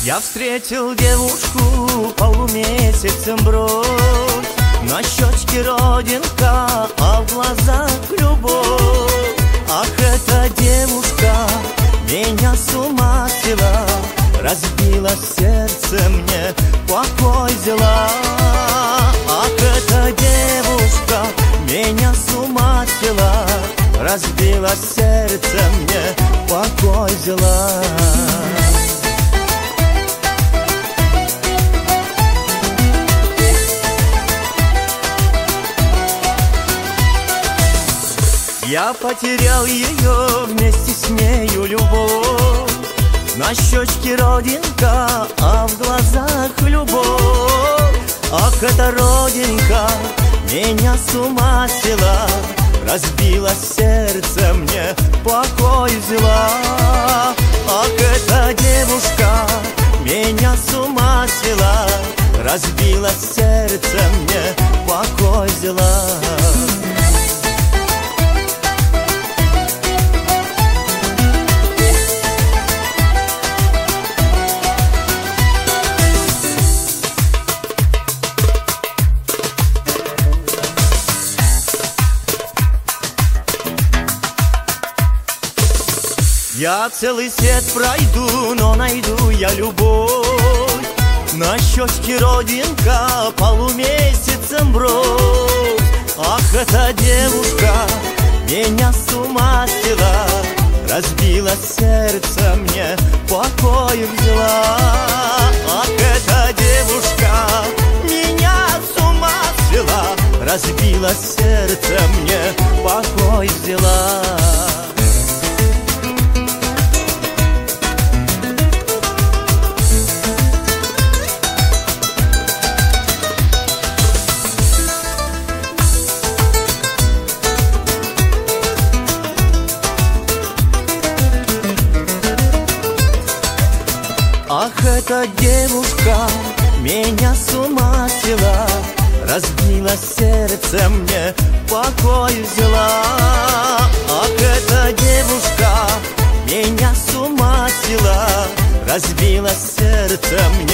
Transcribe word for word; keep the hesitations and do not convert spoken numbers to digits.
Я встретил девушку полумесяцем брось, на щечке родинка, а в глазах любовь. Ах, эта девушка меня с ума свела, разбила сердце мне, покой взяла. Ах, эта девушка меня с ума свела, разбила сердце мне, покой взяла. Я потерял ее, вместе с нею любовь, на щечке родинка, а в глазах любовь. Ах, эта родинка меня с ума свела, разбила сердце мне, покой взяла. Ах, эта девушка меня с ума свела, разбила сердце мне, покой взяла. Я целый свет пройду, но найду я любовь, на щечке родинка, полумесяцем бровь. Ах, эта девушка меня с ума свела, разбила сердце мне, покой взяла. Ах, эта девушка меня с ума свела, разбила сердце мне, покой взяла. Ах, эта девушка меня с ума свела, разбила сердце мне, покой взяла. Ах, эта девушка меня с ума свела, разбила сердце мне.